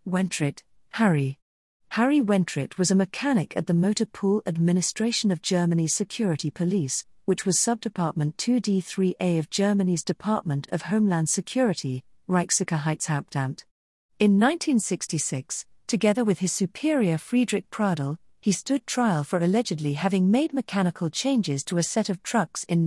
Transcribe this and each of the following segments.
Wentrit, Harry. Harry Wentrit was a mechanic at the Motor Pool Administration of Germany's Security Police, which was Subdepartment 2D3A of Germany's Department of Homeland Security, Reichssicherheitshauptamt. In 1966, together with his superior Friedrich Pradl, he stood trial for allegedly having made mechanical changes to a set of trucks in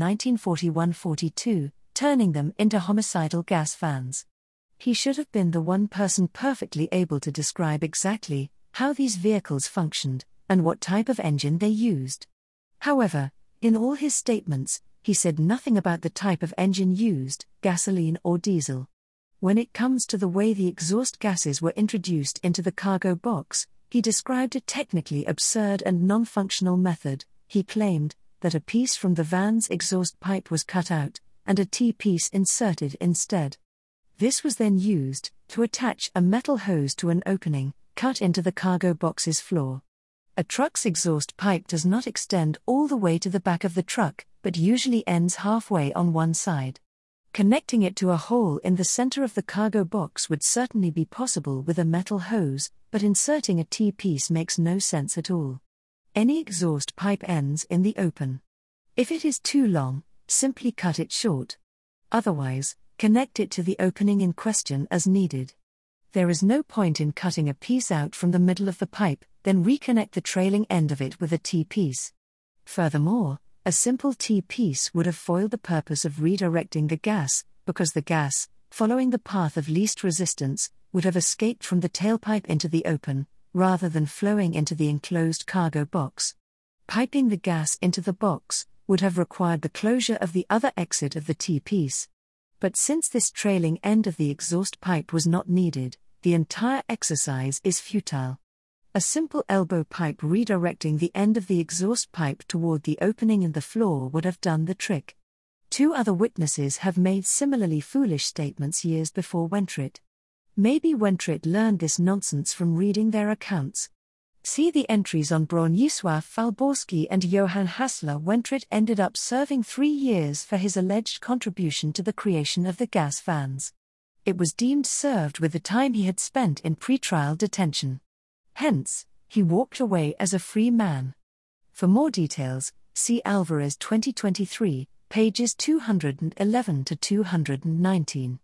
1941-42, turning them into homicidal gas fans. He should have been the one person perfectly able to describe exactly how these vehicles functioned and what type of engine they used. However, in all his statements, he said nothing about the type of engine used, gasoline or diesel. When it comes to the way the exhaust gases were introduced into the cargo box, he described a technically absurd and non-functional method. He claimed that a piece from the van's exhaust pipe was cut out, and a T-piece inserted instead. This was then used to attach a metal hose to an opening, cut into the cargo box's floor. A truck's exhaust pipe does not extend all the way to the back of the truck, but usually ends halfway on one side. Connecting it to a hole in the center of the cargo box would certainly be possible with a metal hose, but inserting a T-piece makes no sense at all. Any exhaust pipe ends in the open. If it is too long, simply cut it short. Otherwise, connect it to the opening in question as needed. There is no point in cutting a piece out from the middle of the pipe, then reconnect the trailing end of it with a T-piece. Furthermore, a simple T-piece would have foiled the purpose of redirecting the gas, because the gas, following the path of least resistance, would have escaped from the tailpipe into the open, rather than flowing into the enclosed cargo box. Piping the gas into the box would have required the closure of the other exit of the T-piece. But since this trailing end of the exhaust pipe was not needed, the entire exercise is futile. A simple elbow pipe redirecting the end of the exhaust pipe toward the opening in the floor would have done the trick. Two other witnesses have made similarly foolish statements years before Wentrit. Maybe Wentrit learned this nonsense from reading their accounts. See the entries on Bronisław Falborski and Johann Hassler. Wentrit ended up serving 3 years for his alleged contribution to the creation of the gas fans. It was deemed served with the time he had spent in pre-trial detention. Hence, he walked away as a free man. For more details, see Alvarez 2023, pages 211 to 219.